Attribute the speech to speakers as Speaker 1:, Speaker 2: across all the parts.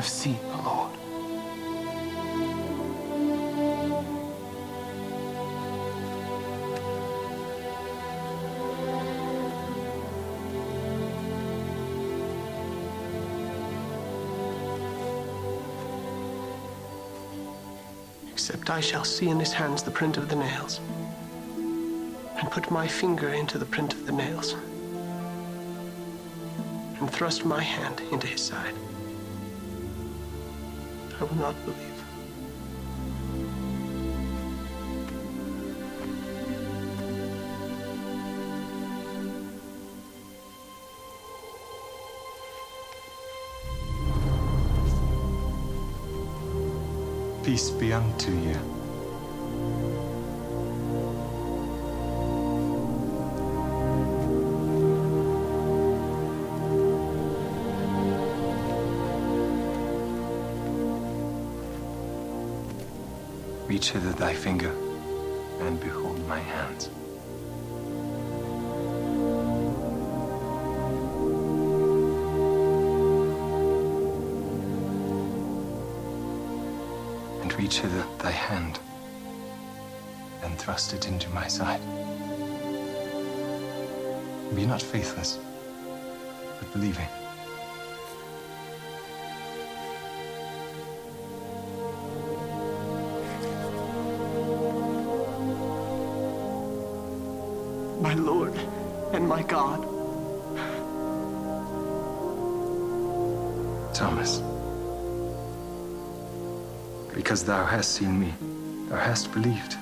Speaker 1: have seen the Lord. Except I shall see in his hands the print of the nails, and put my finger into the print of the nails, and thrust my hand into his side, I will not believe.
Speaker 2: Peace be unto you. Reach hither thy finger, and behold my hands. And reach hither thy hand, and thrust it into my side. Be not faithless, but believing.
Speaker 1: My Lord and my God.
Speaker 2: Thomas, because thou hast seen me, thou hast believed.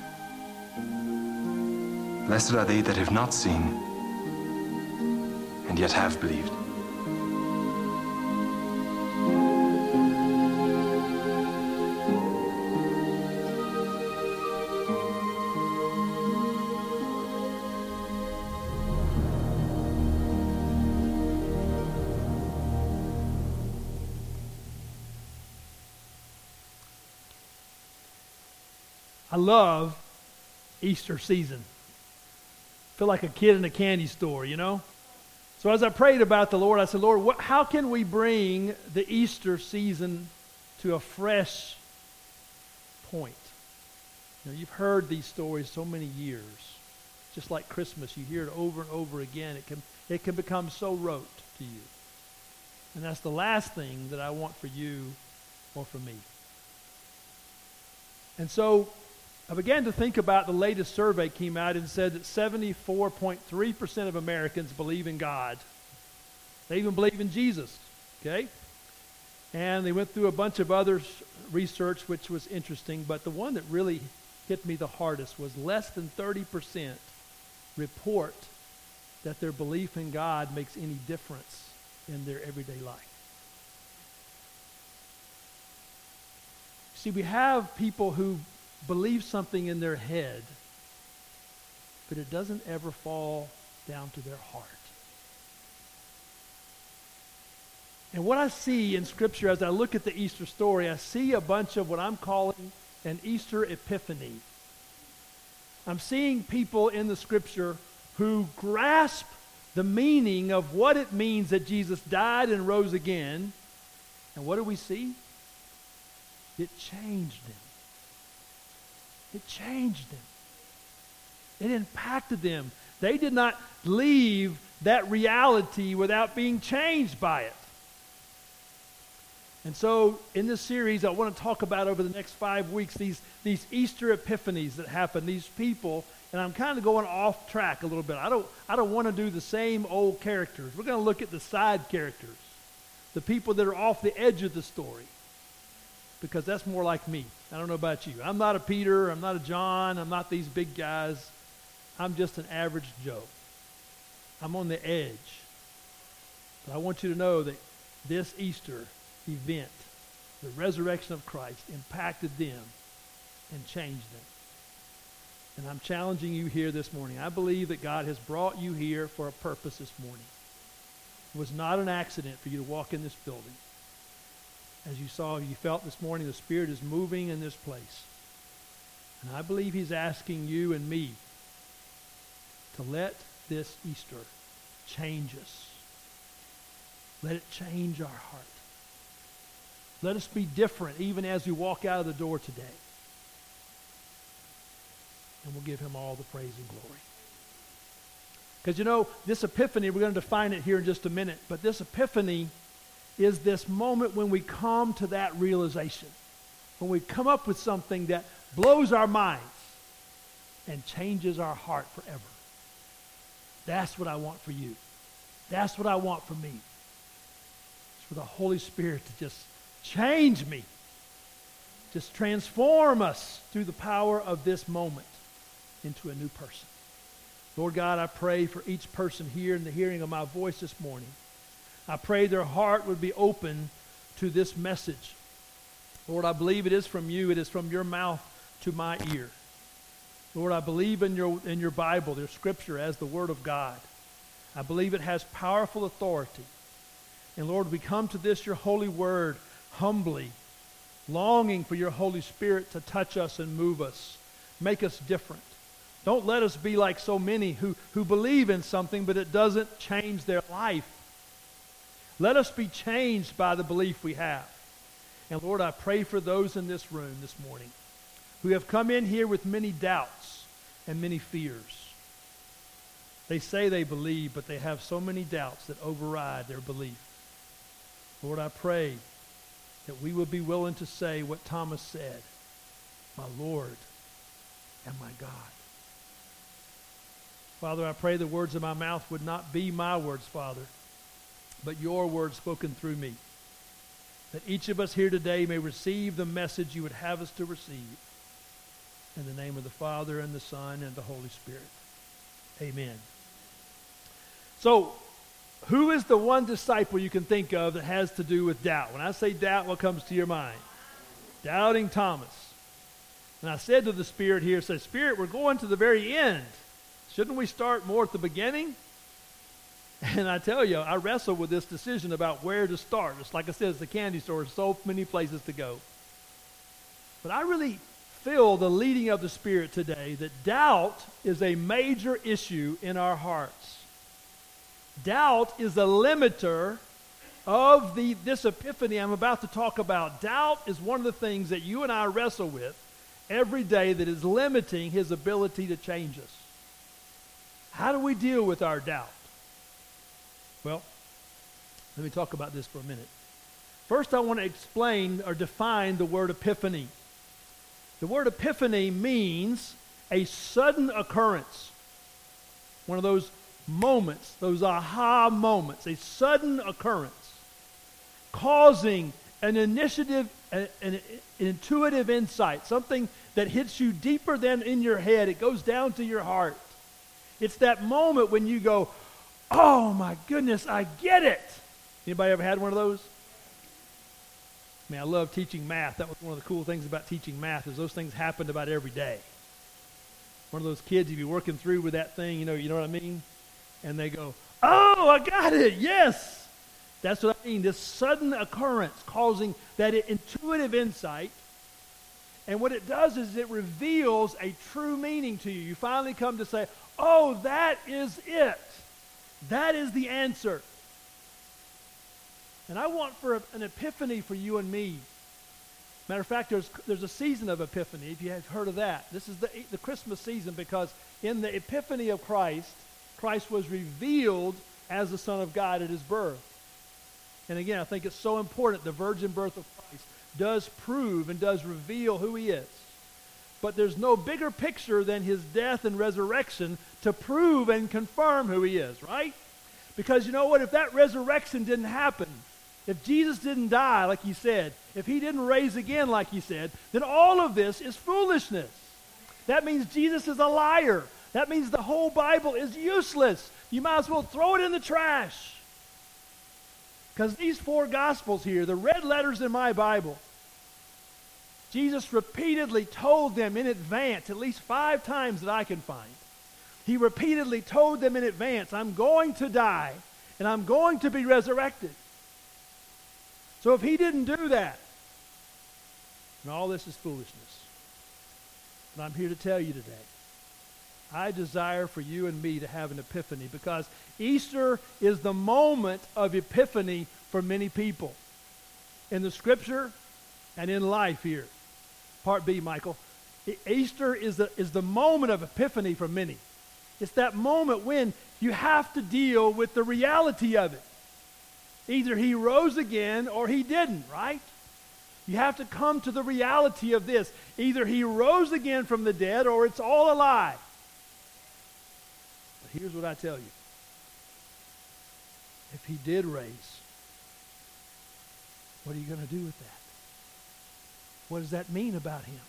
Speaker 2: Blessed are they that have not seen, and yet have believed.
Speaker 3: I love Easter season. I feel like a kid in a candy store, you know? So as I prayed about the Lord, I said, Lord, how can we bring the Easter season to a fresh point? You know, you've heard these stories so many years. Just like Christmas, you hear it over and over again. It can become so rote to you. And that's the last thing that I want for you or for me. And so I began to think about the latest survey came out and said that 74.3% of Americans believe in God. They even believe in Jesus, okay? And they went through a bunch of other research, which was interesting, but the one that really hit me the hardest was less than 30% report that their belief in God makes any difference in their everyday life. See, we have people who believe something in their head, but it doesn't ever fall down to their heart. And what I see in Scripture as I look at the Easter story, I see a bunch of what I'm calling an Easter epiphany. I'm seeing people in the Scripture who grasp the meaning of what it means that Jesus died and rose again. And what do we see? It changed them. It changed them. It impacted them. They did not leave that reality without being changed by it. And so in this series, I want to talk about over the next 5 weeks these Easter epiphanies that happen, these people, and I'm kind of going off track a little bit. I don't want to do the same old characters. We're going to look at the side characters, the people that are off the edge of the story, because that's more like me. I don't know about you. I'm not a Peter. I'm not a John. I'm not these big guys. I'm just an average Joe. I'm on the edge. But I want you to know that this Easter event, the resurrection of Christ, impacted them and changed them. And I'm challenging you here this morning. I believe that God has brought you here for a purpose this morning. It was not an accident for you to walk in this building. As you saw, you felt this morning, the Spirit is moving in this place. And I believe He's asking you and me to let this Easter change us. Let it change our heart. Let us be different even as we walk out of the door today. And we'll give him all the praise and glory. Because you know, this epiphany, we're going to define it here in just a minute, but this epiphany is this moment when we come to that realization. When we come up with something that blows our minds and changes our heart forever. That's what I want for you. That's what I want for me. It's for the Holy Spirit to just change me. Just transform us through the power of this moment into a new person. Lord God, I pray for each person here in the hearing of my voice this morning. I pray their heart would be open to this message. Lord, I believe it is from you. It is from your mouth to my ear. Lord, I believe in your Bible, your scripture, as the Word of God. I believe it has powerful authority. And Lord, we come to this, your holy word, humbly, longing for your Holy Spirit to touch us and move us, make us different. Don't let us be like so many who believe in something, but it doesn't change their life. Let us be changed by the belief we have. And Lord, I pray for those in this room this morning who have come in here with many doubts and many fears. They say they believe, but they have so many doubts that override their belief. Lord, I pray that we would be willing to say what Thomas said, my Lord and my God. Father, I pray the words of my mouth would not be my words, Father, but your words spoken through me. That each of us here today may receive the message you would have us to receive. In the name of the Father, and the Son, and the Holy Spirit. Amen. So, who is the one disciple you can think of that has to do with doubt? When I say doubt, what comes to your mind? Doubting Thomas. And I said to the Spirit here, Spirit, we're going to the very end. Shouldn't we start more at the beginning? And I tell you, I wrestle with this decision about where to start. It's like I said, it's a candy store. There's so many places to go. But I really feel the leading of the Spirit today that doubt is a major issue in our hearts. Doubt is a limiter of this epiphany I'm about to talk about. Doubt is one of the things that you and I wrestle with every day that is limiting his ability to change us. How do we deal with our doubt? Well, let me talk about this for a minute. First, I want to explain or define the word epiphany. The word epiphany means a sudden occurrence. One of those moments, those aha moments, a sudden occurrence, causing an initiative, an intuitive insight, something that hits you deeper than in your head. It goes down to your heart. It's that moment when you go, oh my goodness, I get it. Anybody ever had one of those? I love teaching math. That was one of the cool things about teaching math is those things happened about every day. One of those kids, you'd be working through with that thing, you know what I mean? And they go, oh, I got it, yes. That's what I mean, this sudden occurrence causing that intuitive insight. And what it does is it reveals a true meaning to you. You finally come to say, oh, that is it. That is the answer. And I want for an epiphany for you and me. Matter of fact, there's a season of epiphany, if you have heard of that. This is the Christmas season because in the epiphany of Christ, Christ was revealed as the Son of God at his birth. And again, I think it's so important. The virgin birth of Christ does prove and does reveal who he is. But there's no bigger picture than his death and resurrection to prove and confirm who he is, right? Because you know what? If that resurrection didn't happen, if Jesus didn't die like he said, if he didn't raise again like he said, then all of this is foolishness. That means Jesus is a liar. That means the whole Bible is useless. You might as well throw it in the trash. Because these 4 Gospels here, the red letters in my Bible, Jesus repeatedly told them in advance, at least 5 times that I can find. He repeatedly told them in advance, I'm going to die and I'm going to be resurrected. So if he didn't do that, then all this is foolishness. But I'm here to tell you today, I desire for you and me to have an epiphany because Easter is the moment of epiphany for many people. in the Scripture and in life here. Part B, Michael. Easter is the moment of epiphany for many. It's that moment when you have to deal with the reality of it. Either he rose again or he didn't, right? You have to come to the reality of this. Either he rose again from the dead or it's all a lie. But here's what I tell you. If he did raise, what are you going to do with that? What does that mean about him?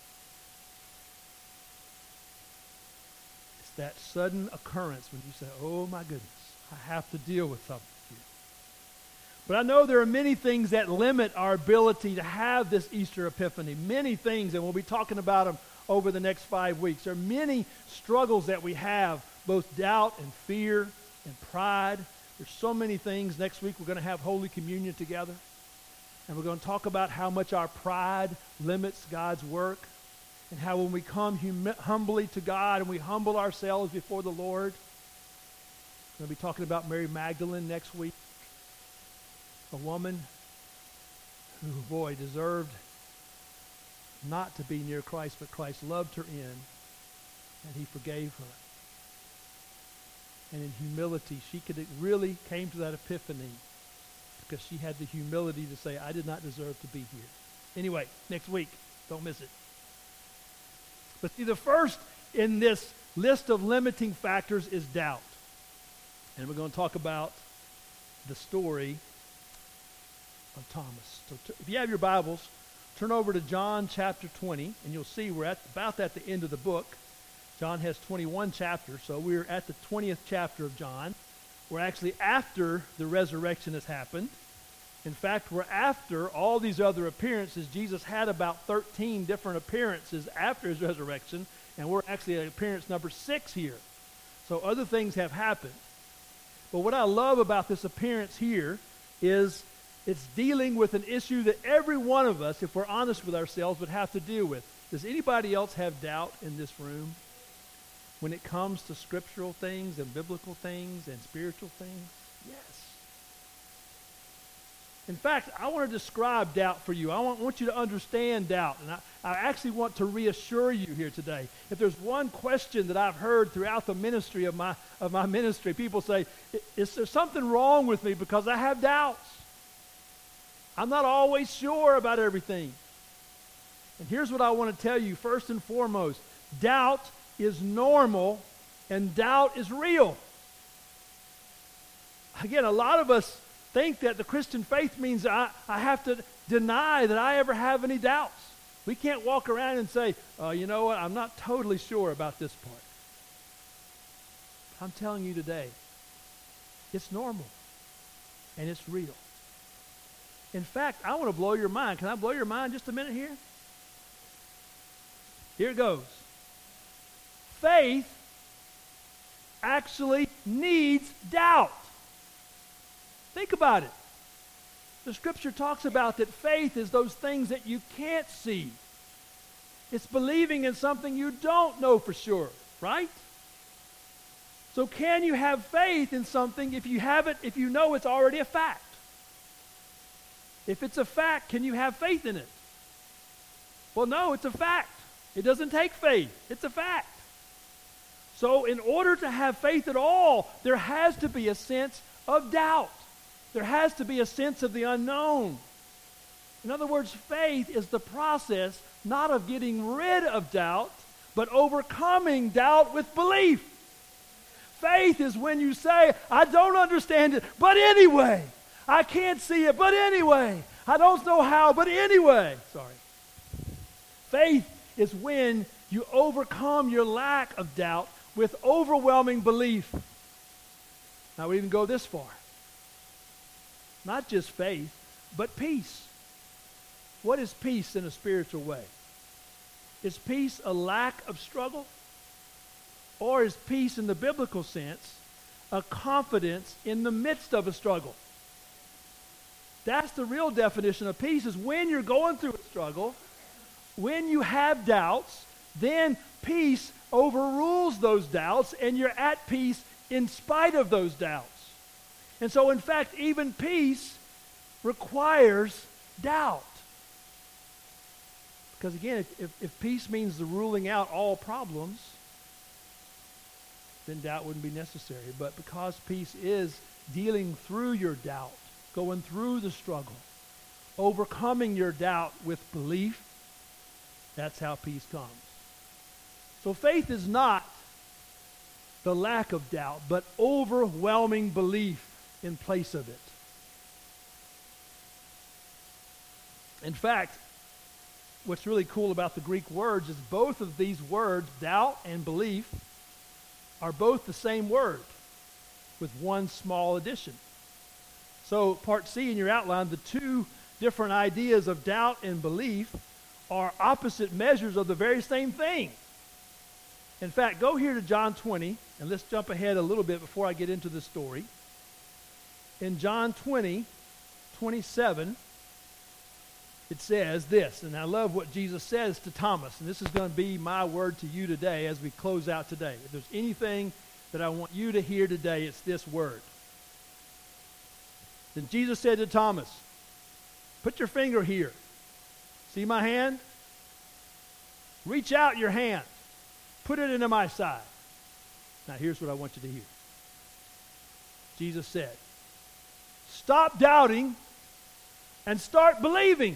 Speaker 3: It's that sudden occurrence when you say, oh my goodness, I have to deal with something here. But I know there are many things that limit our ability to have this Easter Epiphany. Many things, and we'll be talking about them over the next 5 weeks. There are many struggles that we have, both doubt and fear and pride. There's so many things. Next week we're going to have Holy Communion together. And we're going to talk about how much our pride limits God's work. And how when we come humbly to God and we humble ourselves before the Lord. We're going to be talking about Mary Magdalene next week. A woman who, boy, deserved not to be near Christ, but Christ loved her in, and he forgave her. And in humility, she really came to that epiphany because she had the humility to say, I did not deserve to be here. Anyway, next week, don't miss it. But see, the first in this list of limiting factors is doubt. And we're going to talk about the story of Thomas. So if you have your Bibles, turn over to John chapter 20, and you'll see we're about at the end of the book. John has 21 chapters, so we're at the 20th chapter of John. We're actually after the resurrection has happened. In fact, we're after all these other appearances. Jesus had about 13 different appearances after his resurrection, and we're actually at appearance number 6 here. So other things have happened. But what I love about this appearance here is it's dealing with an issue that every one of us, if we're honest with ourselves, would have to deal with. Does anybody else have doubt in this room when it comes to scriptural things and biblical things and spiritual things? Yes. In fact, I want to describe doubt for you. I want you to understand doubt. And I actually want to reassure you here today. If there's one question that I've heard throughout the ministry of my ministry, people say, is there something wrong with me because I have doubts? I'm not always sure about everything. And here's what I want to tell you first and foremost. Doubt is normal and doubt is real. Again, a lot of us think that the Christian faith means I have to deny that I ever have any doubts. We can't walk around and say, you know what, I'm not totally sure about this part. I'm telling you today, it's normal and it's real. In fact, I want to blow your mind. Can I blow your mind just a minute here? Here it goes. Faith actually needs doubt. Think about it. The scripture talks about that faith is those things that you can't see. It's believing in something you don't know for sure, right? So can you have faith in something if you know it's already a fact? If it's a fact, can you have faith in it? Well, no, it's a fact. It doesn't take faith. It's a fact. So in order to have faith at all, there has to be a sense of doubt. There has to be a sense of the unknown. In other words, faith is the process not of getting rid of doubt, but overcoming doubt with belief. Faith is when you say, I don't understand it, but anyway. I can't see it, but anyway. I don't know how, but anyway. Sorry. Faith is when you overcome your lack of doubt with overwhelming belief. Now we even go this far. Not just faith, but peace. What is peace in a spiritual way? Is peace a lack of struggle? Or is peace in the biblical sense a confidence in the midst of a struggle? That's the real definition of peace, is when you're going through a struggle, when you have doubts, then peace overrules those doubts and you're at peace in spite of those doubts. And so, in fact, even peace requires doubt. Because again, if peace means the ruling out all problems, then doubt wouldn't be necessary. But because peace is dealing through your doubt, going through the struggle, overcoming your doubt with belief, that's how peace comes. So faith is not the lack of doubt, but overwhelming belief in place of it. In fact, what's really cool about the Greek words is both of these words, doubt and belief, are both the same word with one small addition. So part C in your outline, the two different ideas of doubt and belief are opposite measures of the very same thing. In fact, go here to John 20, and let's jump ahead a little bit before I get into the story. In John 20, 27, it says this, and I love what Jesus says to Thomas, and this is going to be my word to you today as we close out today. If there's anything that I want you to hear today, it's this word. Then Jesus said to Thomas, put your finger here. See my hand? Reach out your hand. Put it into my side. Now here's what I want you to hear. Jesus said, stop doubting and start believing.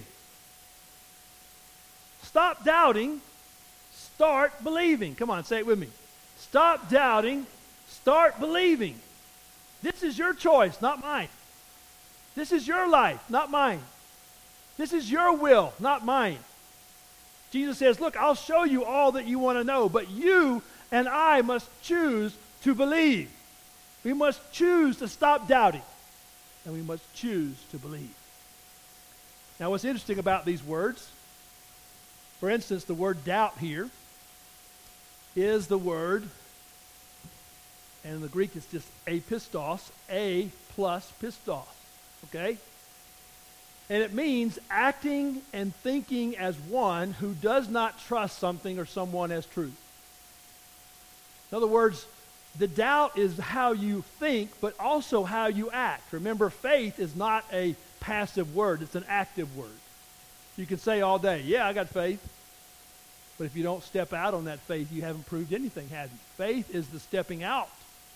Speaker 3: Stop doubting, start believing. Come on, say it with me. Stop doubting, start believing. This is your choice, not mine. This is your life, not mine. This is your will, not mine. Jesus says, look, I'll show you all that you want to know, but you and I must choose to believe. We must choose to stop doubting, and we must choose to believe. Now, what's interesting about these words, for instance, the word doubt here is the word, and in the Greek it's just apistos, a plus pistos, okay? And it means acting and thinking as one who does not trust something or someone as truth. In other words, the doubt is how you think, but also how you act. Remember, faith is not a passive word. It's an active word. You can say all day, yeah, I got faith. But if you don't step out on that faith, you haven't proved anything, have you? Faith is the stepping out.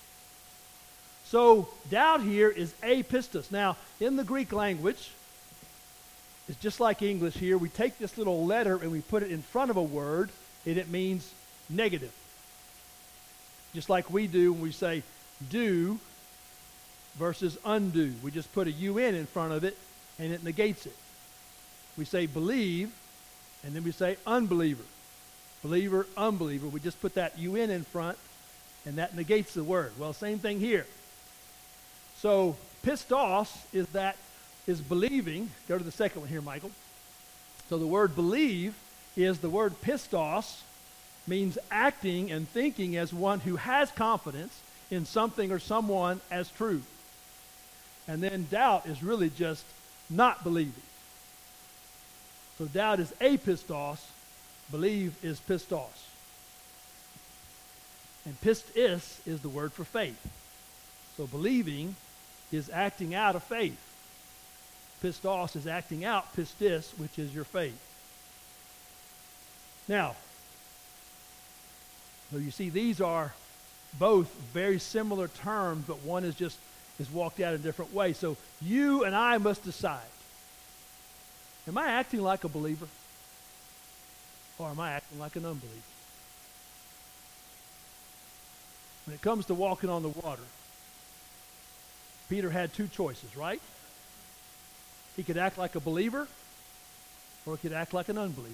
Speaker 3: So doubt here is apistos. Now, in the Greek language, it's just like English here. We take this little letter and we put it in front of a word, and it means negative. Just like we do when we say do versus undo. We just put a UN in front of it, and it negates it. We say believe, and then we say unbeliever. Believer, unbeliever. We just put that UN in front, and that negates the word. Well, same thing here. So pistos is believing. Go to the second one here, Michael. So the word believe is the word pistos, means acting and thinking as one who has confidence in something or someone as true. And then doubt is really just not believing. So doubt is apistos, believe is pistos. And pistis is the word for faith. So believing is acting out of faith. Pistos is acting out pistis, which is your faith. Now, so you see these are both very similar terms, but one is walked out in a different way. So you and I must decide. Am I acting like a believer? Or am I acting like an unbeliever? When it comes to walking on the water, Peter had two choices, right? He could act like a believer, or he could act like an unbeliever.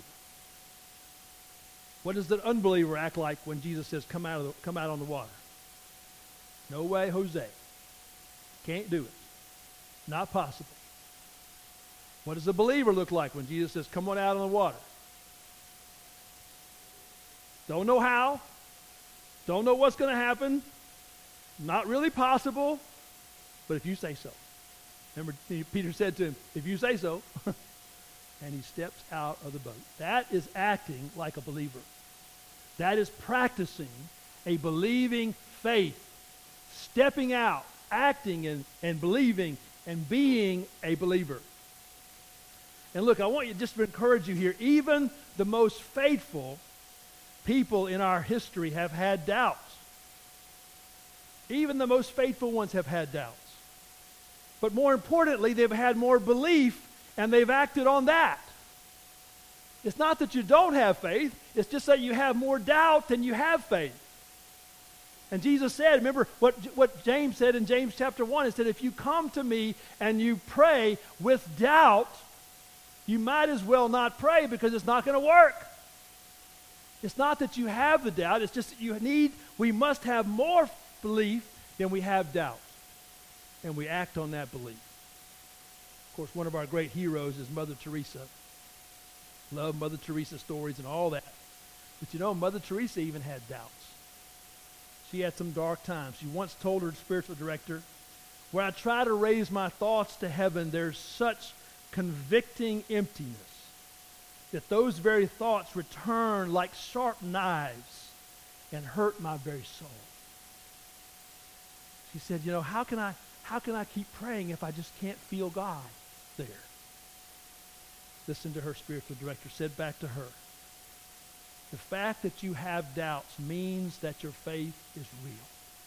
Speaker 3: What does the unbeliever act like when Jesus says, come out on the water? No way, Jose. Can't do it. Not possible. What does the believer look like when Jesus says, come on out on the water? Don't know how. Don't know what's going to happen. Not really possible. But if you say so. Remember, Peter said to him, if you say so. And he steps out of the boat. That is acting like a believer. That is practicing a believing faith. Stepping out, acting and believing and being a believer. And look, I want you just to encourage you here. Even the most faithful people in our history have had doubts. Even the most faithful ones have had doubts. But more importantly, they've had more belief, and they've acted on that. It's not that you don't have faith. It's just that you have more doubt than you have faith. And Jesus said, remember what James said in James chapter 1, it said, if you come to me and you pray with doubt, you might as well not pray because it's not going to work. It's not that you have the doubt. It's just that we must have more belief than we have doubt. And we act on that belief. Of course, one of our great heroes is Mother Teresa. Love Mother Teresa stories and all that. But you know, Mother Teresa even had doubts. She had some dark times. She once told her spiritual director, when I try to raise my thoughts to heaven, there's such convicting emptiness that those very thoughts return like sharp knives and hurt my very soul. She said, you know, how can I keep praying if I just can't feel God there? Listen to her spiritual director said back to her, the fact that you have doubts means that your faith is real.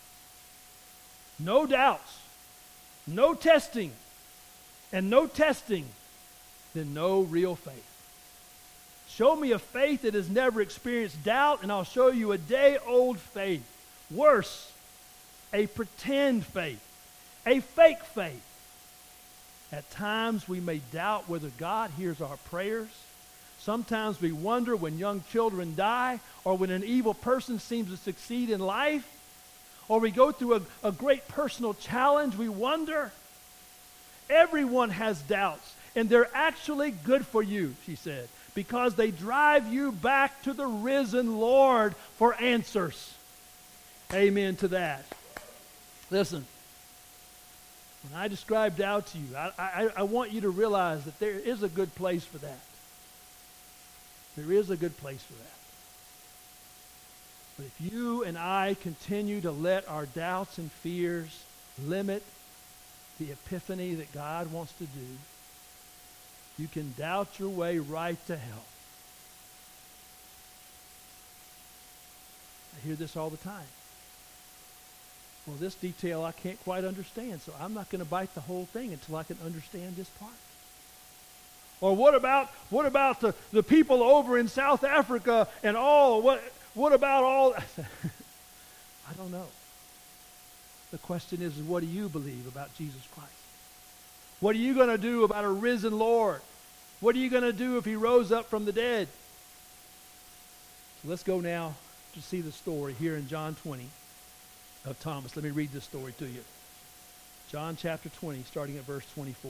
Speaker 3: No doubts, no testing, and no testing, then no real faith. Show me a faith that has never experienced doubt, and I'll show you a day-old faith. Worse, a pretend faith, a fake faith. At times we may doubt whether God hears our prayers. Sometimes we wonder when young children die, or when an evil person seems to succeed in life, or we go through a great personal challenge. We wonder. Everyone has doubts, and they're actually good for you, she said, because they drive you back to the risen Lord for answers. Amen to that. Listen, when I describe doubt to you, I want you to realize that there is a good place for that. There is a good place for that. But if you and I continue to let our doubts and fears limit the epiphany that God wants to do, you can doubt your way right to hell. I hear this all the time. Well, this detail I can't quite understand, so I'm not going to bite the whole thing until I can understand this part. Or what about the people over in South Africa and all? What about all? I don't know. The question is, what do you believe about Jesus Christ? What are you going to do about a risen Lord? What are you going to do if he rose up from the dead? So let's go now to see the story here in John 20 of Thomas. Let me read this story to you. John chapter 20, starting at verse 24.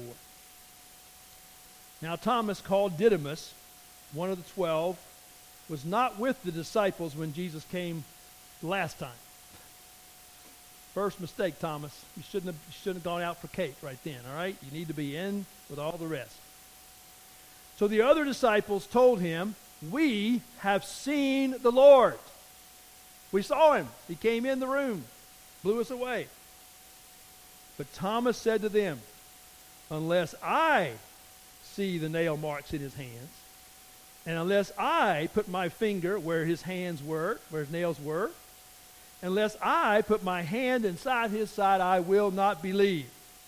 Speaker 3: Now Thomas, called Didymus, one of the 12, was not with the disciples when Jesus came the last time. First mistake, Thomas. You shouldn't have gone out for cake right then, all right? You need to be in with all the rest. So the other disciples told him, we have seen the Lord. We saw him. He came in the room, blew us away. But Thomas said to them, unless I see the nail marks in his hands, and unless I put my finger where his hands were, where his nails were, unless I put my hand inside his side, I will not believe.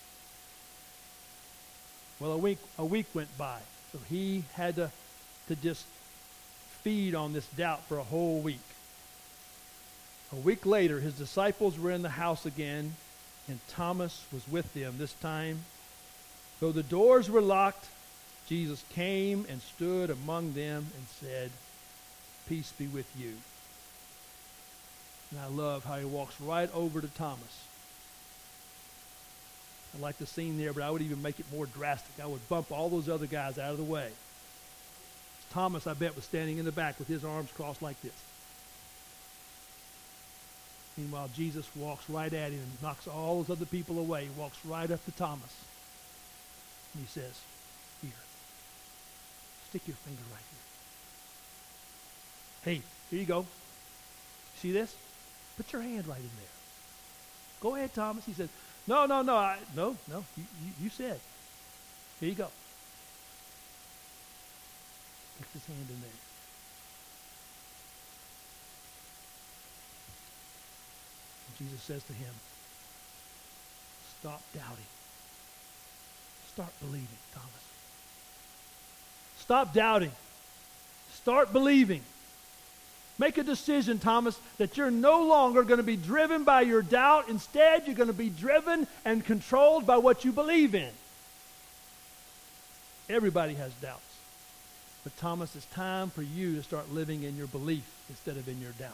Speaker 3: Well, a week went by, so he had to just feed on this doubt for a whole week. A week later, his disciples were in the house again, and Thomas was with them this time. Though the doors were locked, Jesus came and stood among them and said, peace be with you. And I love how he walks right over to Thomas. I like the scene there, but I would even make it more drastic. I would bump all those other guys out of the way. Thomas, I bet, was standing in the back with his arms crossed like this. Meanwhile, Jesus walks right at him and knocks all those other people away. He walks right up to Thomas. And he says, here, stick your finger right here. Hey, here you go. See this? Put your hand right in there. Go ahead, Thomas. He said, no, you said. Here you go. Puts his hand in there. And Jesus says to him, stop doubting. Start believing, Thomas. Stop doubting. Start believing. Make a decision, Thomas, that you're no longer going to be driven by your doubt. Instead, you're going to be driven and controlled by what you believe in. Everybody has doubts. But Thomas, it's time for you to start living in your belief instead of in your doubt.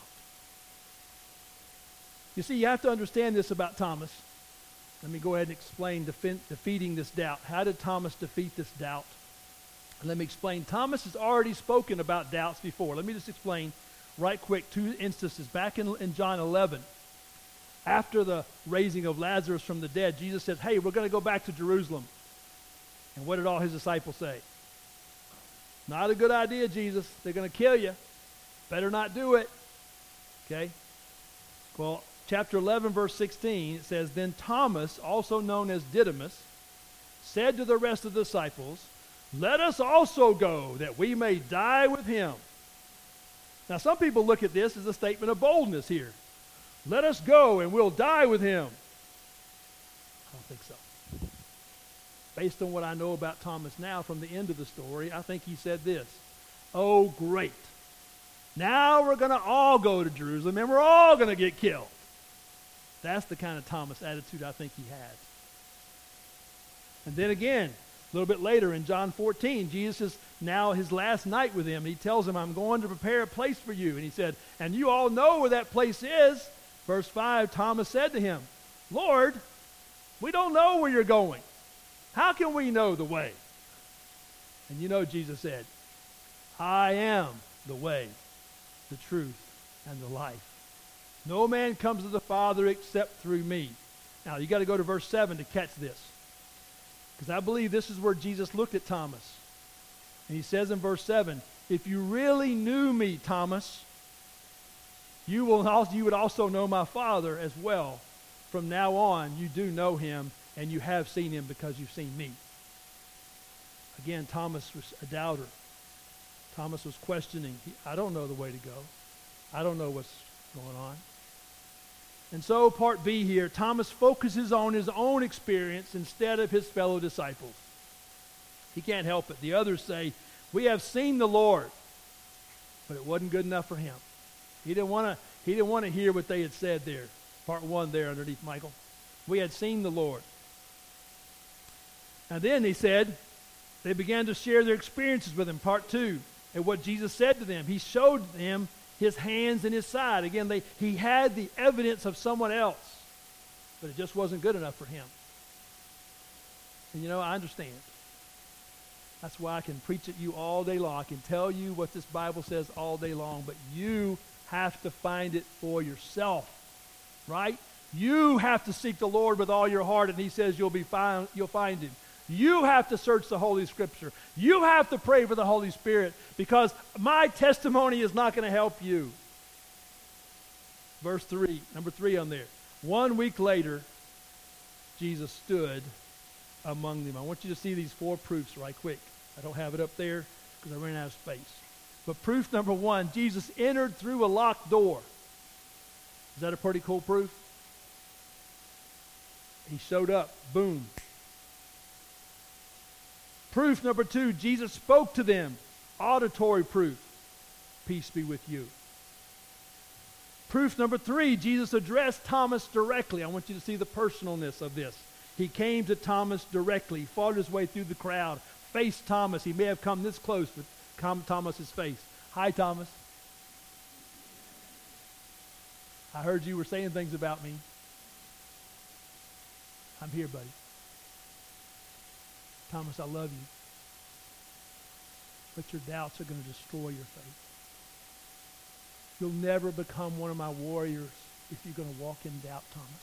Speaker 3: You see, you have to understand this about Thomas. Let me go ahead and explain defeating this doubt. How did Thomas defeat this doubt? Let me explain. Thomas has already spoken about doubts before. Let me just explain right quick 2 instances. Back in John 11, after the raising of Lazarus from the dead, Jesus said, hey, we're going to go back to Jerusalem. And what did all his disciples say? Not a good idea, Jesus. They're going to kill you. Better not do it. Okay? Well, chapter 11, verse 16, it says, then Thomas, also known as Didymus, said to the rest of the disciples, let us also go, that we may die with him. Now, some people look at this as a statement of boldness here. Let us go, and we'll die with him. I don't think so. Based on what I know about Thomas now from the end of the story, I think he said this, oh, great. Now we're going to all go to Jerusalem, and we're all going to get killed. That's the kind of Thomas attitude I think he had. And then again, a little bit later in John 14, Jesus is now his last night with him. And he tells him, I'm going to prepare a place for you. And he said, and you all know where that place is. Verse 5, Thomas said to him, Lord, we don't know where you're going. How can we know the way? And you know Jesus said, I am the way, the truth, and the life. No man comes to the Father except through me. Now, you got to go to verse 7 to catch this. Because I believe this is where Jesus looked at Thomas. And he says in verse 7, if you really knew me, Thomas, you would also know my Father as well. From now on, you do know him, and you have seen him because you've seen me. Again, Thomas was a doubter. Thomas was questioning. I don't know the way to go. I don't know what's going on. And so, part B here, Thomas focuses on his own experience instead of his fellow disciples. He can't help it. The others say, we have seen the Lord. But it wasn't good enough for him. He didn't want to hear what they had said there. Part 1 there underneath Michael. We had seen the Lord. And then he said, they began to share their experiences with him. Part 2, and what Jesus said to them. He showed them his hands and his side. Again, he had the evidence of someone else, but it just wasn't good enough for him. And you know, I understand. That's why I can preach at you all day long. I can tell you what this Bible says all day long, but you have to find it for yourself, right? You have to seek the Lord with all your heart, and he says you'll find him. You have to search the Holy Scripture. You have to pray for the Holy Spirit, because my testimony is not going to help you. Verse 3, number 3 on there. 1 week later, Jesus stood among them. I want you to see these 4 proofs right quick. I don't have it up there because I ran out of space. But proof number 1, Jesus entered through a locked door. Is that a pretty cool proof? He showed up. Boom. Proof number 2, Jesus spoke to them. Auditory proof. Peace be with you. Proof number 3, Jesus addressed Thomas directly. I want you to see the personalness of this. He came to Thomas directly. He fought his way through the crowd, faced Thomas. He may have come this close with Thomas's face. Hi, Thomas. I heard you were saying things about me. I'm here, buddy. Thomas, I love you. But your doubts are going to destroy your faith. You'll never become one of my warriors if you're going to walk in doubt,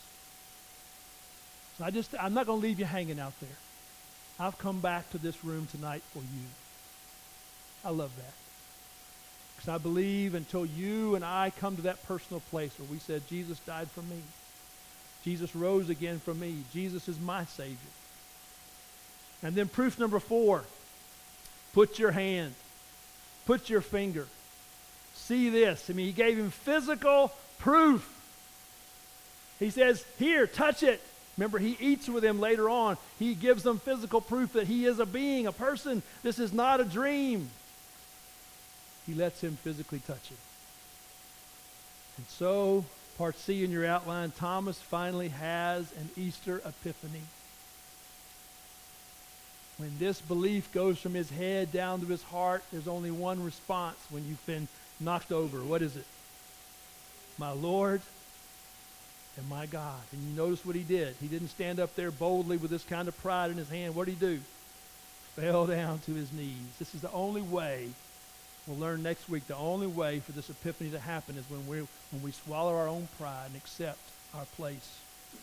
Speaker 3: Thomas. So I'm not going to leave you hanging out there. I've come back to this room tonight for you. I love that. Because I believe until you and I come to that personal place where we said, Jesus died for me. Jesus rose again for me. Jesus is my Savior. And then proof number 4, put your hand Put your finger. See this. I mean, he gave him physical proof. He says, here, touch it. Remember, he eats with him later on. He gives them physical proof that he is a being, a person. This is not a dream. He lets him physically touch it. And so, part C in your outline, Thomas finally has an Easter epiphany. When this belief goes from his head down to his heart, there's only one response when you've been knocked over. What is it? My Lord and my God. And you notice what he did. He didn't stand up there boldly with this kind of pride in his hand. What did he do? Fell down to his knees. This is the only way, we'll learn next week, the only way for this epiphany to happen is when we swallow our own pride and accept our place.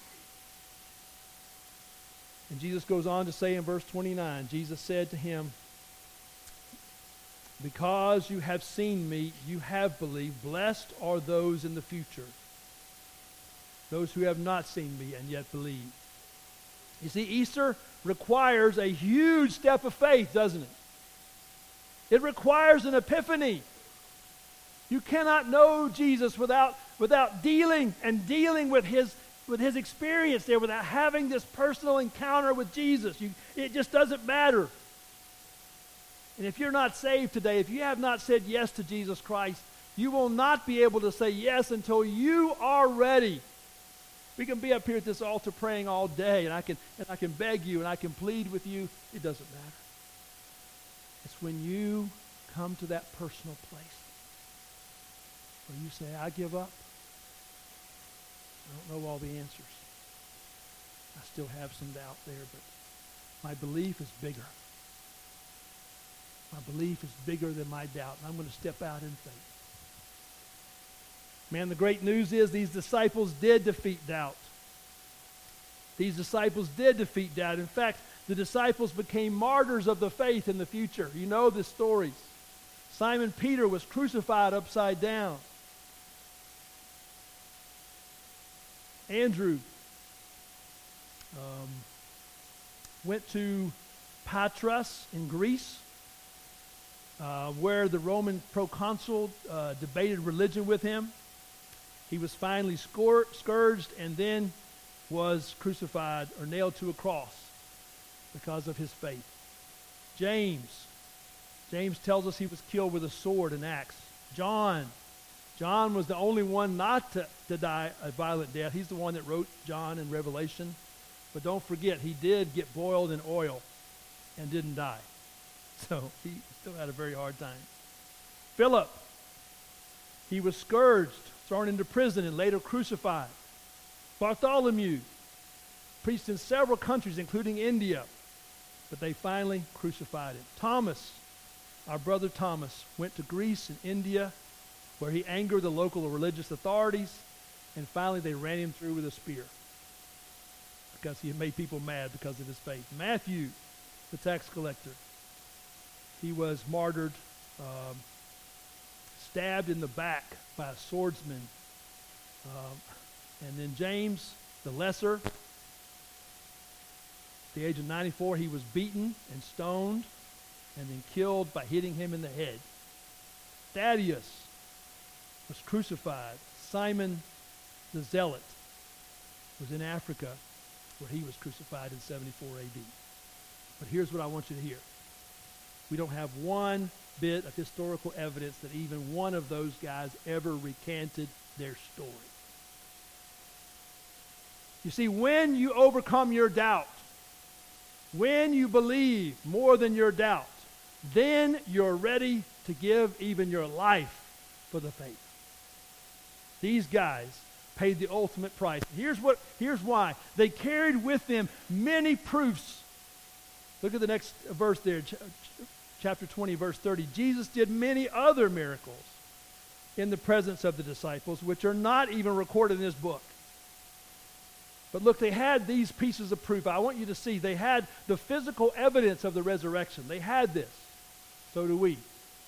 Speaker 3: And Jesus goes on to say in verse 29, Jesus said to him, because you have seen me, you have believed. Blessed are those in the future, those who have not seen me and yet believe. You see, Easter requires a huge step of faith, doesn't it? It requires an epiphany. You cannot know Jesus without dealing with his experience there, without having this personal encounter with Jesus. It just doesn't matter. And if you're not saved today, if you have not said yes to Jesus Christ, you will not be able to say yes until you are ready. We can be up here at this altar praying all day, and I can beg you and I can plead with you. It doesn't matter. It's when you come to that personal place where you say, I give up. I don't know all the answers. I still have some doubt there, but my belief is bigger. My belief is bigger than my doubt, and I'm going to step out in faith. Man, the great news is these disciples did defeat doubt. These disciples did defeat doubt. In fact, the disciples became martyrs of the faith in the future. You know the stories. Simon Peter was crucified upside down. Andrew went to Patras in Greece, where the Roman proconsul debated religion with him. He was finally scourged and then was crucified or nailed to a cross because of his faith. James tells us he was killed with a sword and axe. John was the only one not to die a violent death. He's the one that wrote John in Revelation. But don't forget, he did get boiled in oil and didn't die. So he still had a very hard time. Philip, he was scourged, thrown into prison, and later crucified. Bartholomew, preached in several countries, including India, but they finally crucified him. Thomas, our brother Thomas, went to Greece and India, where he angered the local religious authorities, and finally they ran him through with a spear because he had made people mad because of his faith. Matthew, the tax collector, he was martyred, stabbed in the back by a swordsman. And then James, the lesser, at the age of 94, he was beaten and stoned and then killed by hitting him in the head. Thaddeus was crucified. Simon the Zealot was in Africa where he was crucified in 74 AD. But here's what I want you to hear. We don't have one bit of historical evidence that even one of those guys ever recanted their story. You see, when you overcome your doubt, when you believe more than your doubt, then you're ready to give even your life for the faith. These guys paid the ultimate price. Here's why. They carried with them many proofs. Look at the next verse there, chapter 20, verse 30. Jesus did many other miracles in the presence of the disciples, which are not even recorded in this book. But look, they had these pieces of proof. I want you to see, they had the physical evidence of the resurrection. They had this. So do we.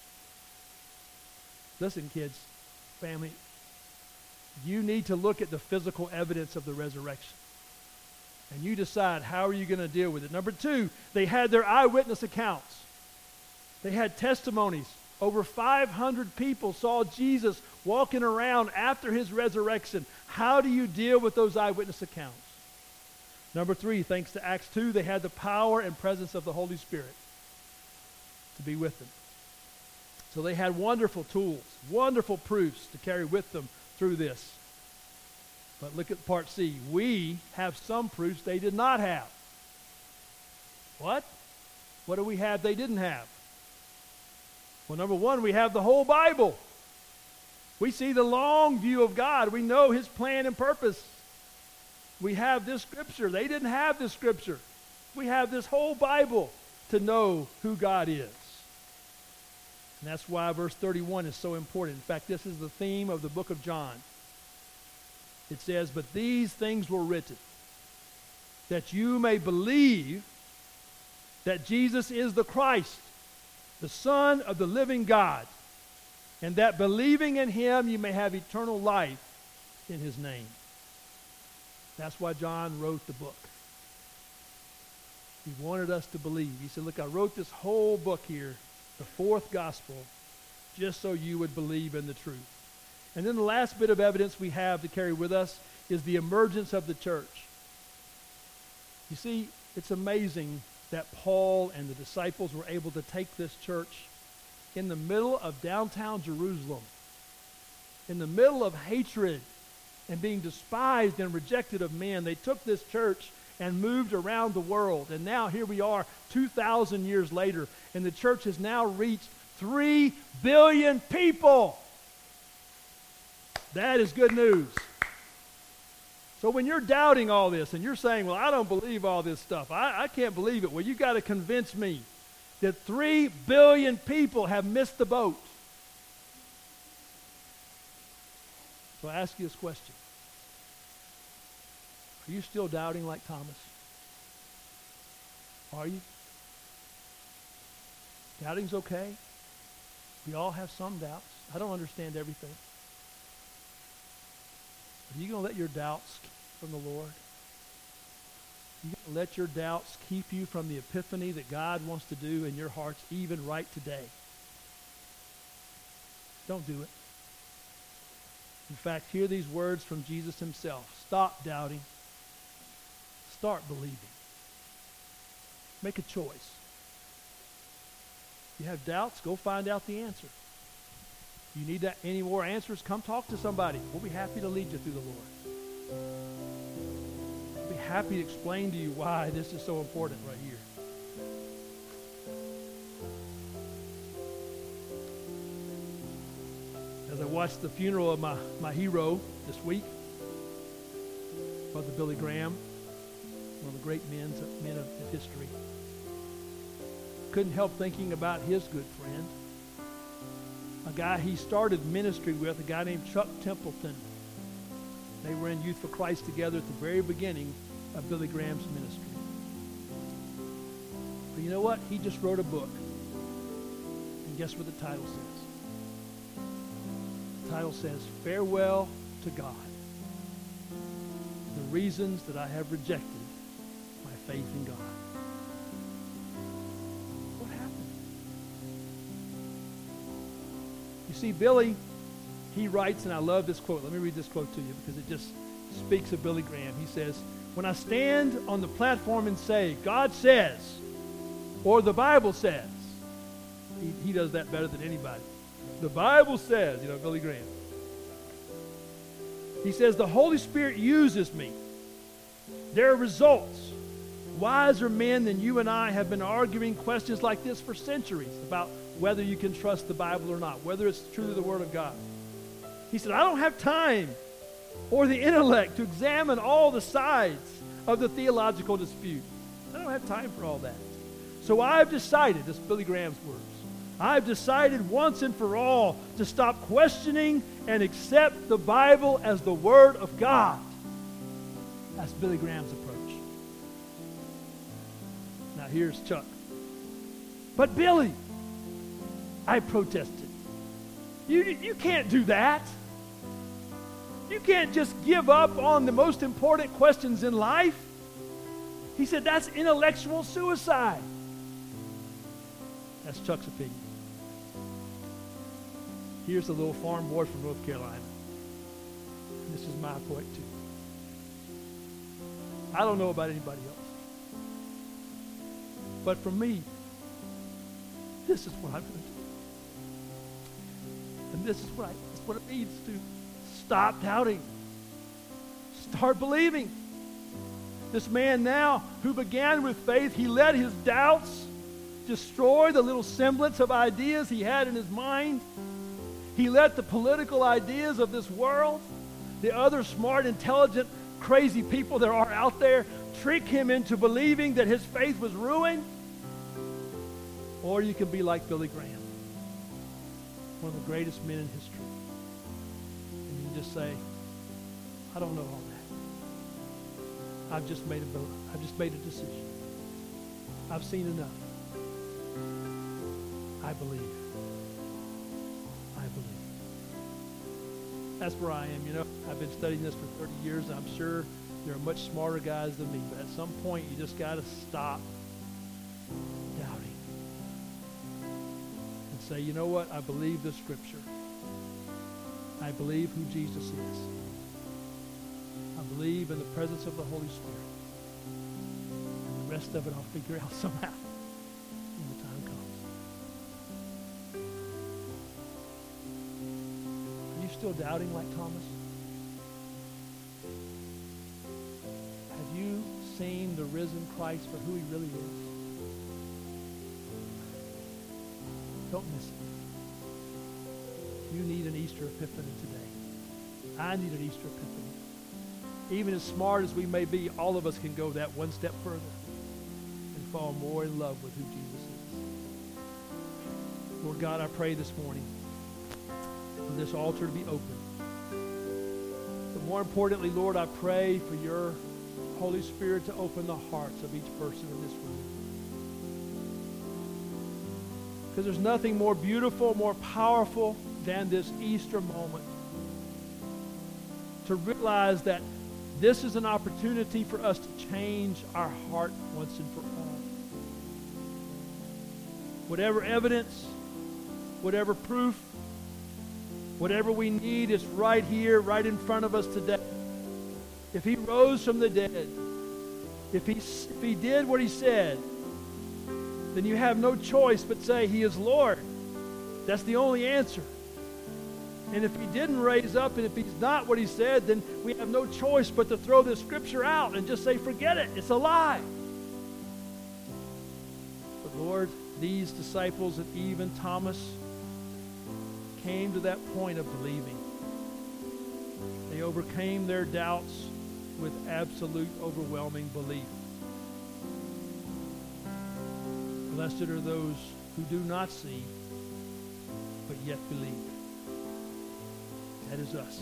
Speaker 3: Listen, kids, family, you need to look at the physical evidence of the resurrection. And you decide, how are you going to deal with it? Number two, they had their eyewitness accounts. They had testimonies Over 500 people saw Jesus walking around after his resurrection. How do you deal with those eyewitness accounts? Number 3, thanks to Acts 2, they had the power and presence of the Holy Spirit to be with them. So they had wonderful tools, wonderful proofs to carry with them through this. But look at part C. We have some proofs they did not have. What? What do we have they didn't have? Well, number 1, we have the whole Bible. We see the long view of God. We know his plan and purpose. We have this scripture. They didn't have this scripture. We have this whole Bible to know who God is. And that's why verse 31 is so important. In fact, this is the theme of the book of John. It says, "But these things were written, that you may believe that Jesus is the Christ, the Son of the living God, and that believing in him you may have eternal life in his name." That's why John wrote the book. He wanted us to believe. He said, look, I wrote this whole book here, the 4th gospel, just so you would believe in the truth. And then the last bit of evidence we have to carry with us is the emergence of the church. You see, it's amazing that Paul and the disciples were able to take this church in the middle of downtown Jerusalem, in the middle of hatred and being despised and rejected of men. They took this church and moved around the world. And now here we are 2,000 years later, and the church has now reached 3 billion people. That is good news. So when you're doubting all this and you're saying, well, I don't believe all this stuff. I can't believe it. Well, you got to convince me that 3 billion people have missed the boat. So I ask you this question. Are you still doubting like Thomas? Are you? Doubting's okay. We all have some doubts. I don't understand everything. But are you going to let your doubts keep from the Lord? Are you going to let your doubts keep you from the epiphany that God wants to do in your hearts even right today? Don't do it. In fact, hear these words from Jesus himself. Stop doubting. Start believing. Make a choice. If you have doubts, go find out the answer. If you need any more answers, come talk to somebody. We'll be happy to lead you through the Lord. We'll be happy to explain to you why this is so important right here. As I watched the funeral of my hero this week, Brother Billy Graham, one of the great men of history, couldn't help thinking about his good friend, a guy he started ministry with, a guy named Chuck Templeton. They were in Youth for Christ together at the very beginning of Billy Graham's ministry. But you know what? He just wrote a book. And guess what the title says? The title says, Farewell to God. The reasons that I have rejected my faith in God. What happened? You see, Billy, he writes, and I love this quote. Let me read this quote to you because it just speaks of Billy Graham. He says, when I stand on the platform and say, God says, or the Bible says, he does that better than anybody. The Bible says, Billy Graham. He says, the Holy Spirit uses me. There are results. Wiser men than you and I have been arguing questions like this for centuries about whether you can trust the Bible or not, whether it's truly the Word of God. He said, I don't have time or the intellect to examine all the sides of the theological dispute. I don't have time for all that. So I've decided, this is Billy Graham's words, I've decided once and for all to stop questioning and accept the Bible as the Word of God. That's Billy Graham's approach. Now here's Chuck. But Billy, I protested. You can't do that. You can't just give up on the most important questions in life. He said that's intellectual suicide. That's Chuck's opinion. Here's a little farm boy from North Carolina. And this is my point too. I don't know about anybody else. But for me, this is what I'm going to do. And this is what it means to stop doubting. Start believing. This man now who began with faith, he let his doubts destroy the little semblance of ideas he had in his mind. He let the political ideas of this world, the other smart, intelligent, crazy people there are out there, trick him into believing that his faith was ruined. Or you can be like Billy Graham, one of the greatest men in history. And you can just say, I don't know all that. I've just made a decision. I've seen enough. I believe. I believe. That's where I am, you know. I've been studying this for 30 years. I'm sure there are much smarter guys than me, but at some point you just got to stop doubting and say, you know what? I believe the scripture. I believe who Jesus is. I believe in the presence of the Holy Spirit. And the rest of it I'll figure out somehow when the time comes. Are you still doubting like Thomas? Have you seen the risen Christ for who he really is? Don't miss it. You need an Easter epiphany today. I need an Easter epiphany. Even as smart as we may be, all of us can go that one step further and fall more in love with who Jesus is. Lord God, I pray this morning for this altar to be open. But more importantly, Lord, I pray for your Holy Spirit to open the hearts of each person in this room. Because there's nothing more beautiful, more powerful than this Easter moment. To realize that this is an opportunity for us to change our heart once and for all. Whatever evidence, whatever proof, whatever we need is right here, right in front of us today. If he rose from the dead, if he did what he said, then you have no choice but say he is Lord. That's the only answer. And if he didn't raise up, and if he's not what he said, then we have no choice but to throw this scripture out and just say, forget it, it's a lie. But Lord, these disciples and even Thomas came to that point of believing. They overcame their doubts with absolute, overwhelming belief. Blessed are those who do not see, but yet believe. That is us.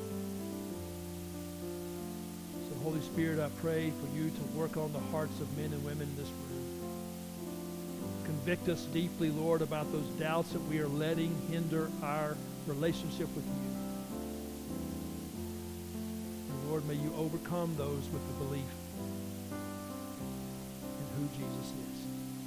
Speaker 3: So Holy Spirit, I pray for you to work on the hearts of men and women in this room. Convict us deeply, Lord, about those doubts that we are letting hinder our relationship with you. And Lord, may you overcome those with the belief in who Jesus is.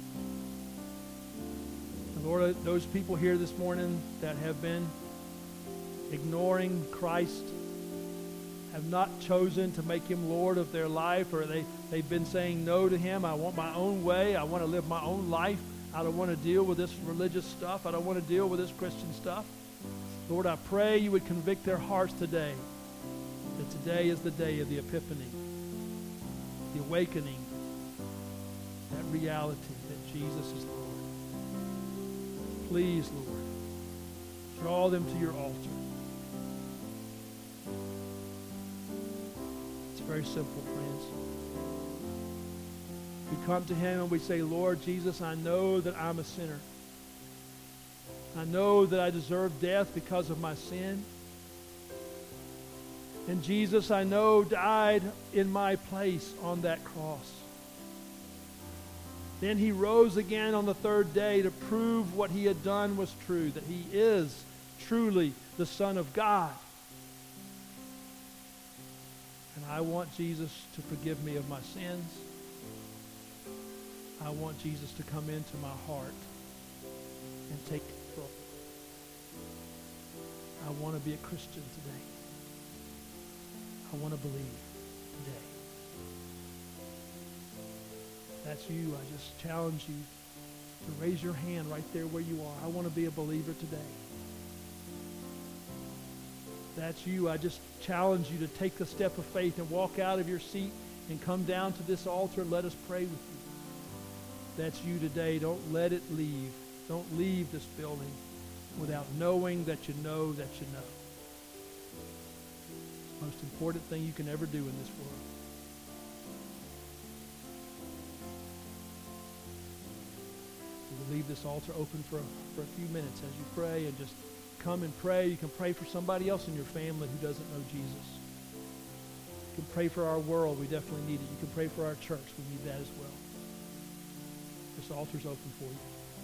Speaker 3: And Lord, those people here this morning that have been ignoring Christ, have not chosen to make him Lord of their life, or they've been saying no to him. I want my own way. I want to live my own life. I don't want to deal with this religious stuff. I don't want to deal with this Christian stuff. Lord, I pray you would convict their hearts today, that today is the day of the epiphany, the awakening, that reality that Jesus is Lord. Please, Lord, draw them to your altar. Very simple, friends. We come to him and we say, Lord Jesus, I know that I'm a sinner. I know that I deserve death because of my sin. And Jesus, I know, died in my place on that cross. Then he rose again on the third day to prove what he had done was true, that he is truly the Son of God. And I want Jesus to forgive me of my sins. I want Jesus to come into my heart and take control. I want to be a Christian today. I want to believe today. If that's you, I just challenge you to raise your hand right there where you are. I want to be a believer today. If that's you, I just challenge you to take the step of faith and walk out of your seat and come down to this altar and let us pray with you. If that's you today, don't let it leave. Don't leave this building without knowing that you know that you know. It's the most important thing you can ever do in this world. We'll leave this altar open for a few minutes as you pray, and just come and pray. You can pray for somebody else in your family who doesn't know Jesus. You can pray for our world. We definitely need it. You can pray for our church. We need that as well. This altar's open for you.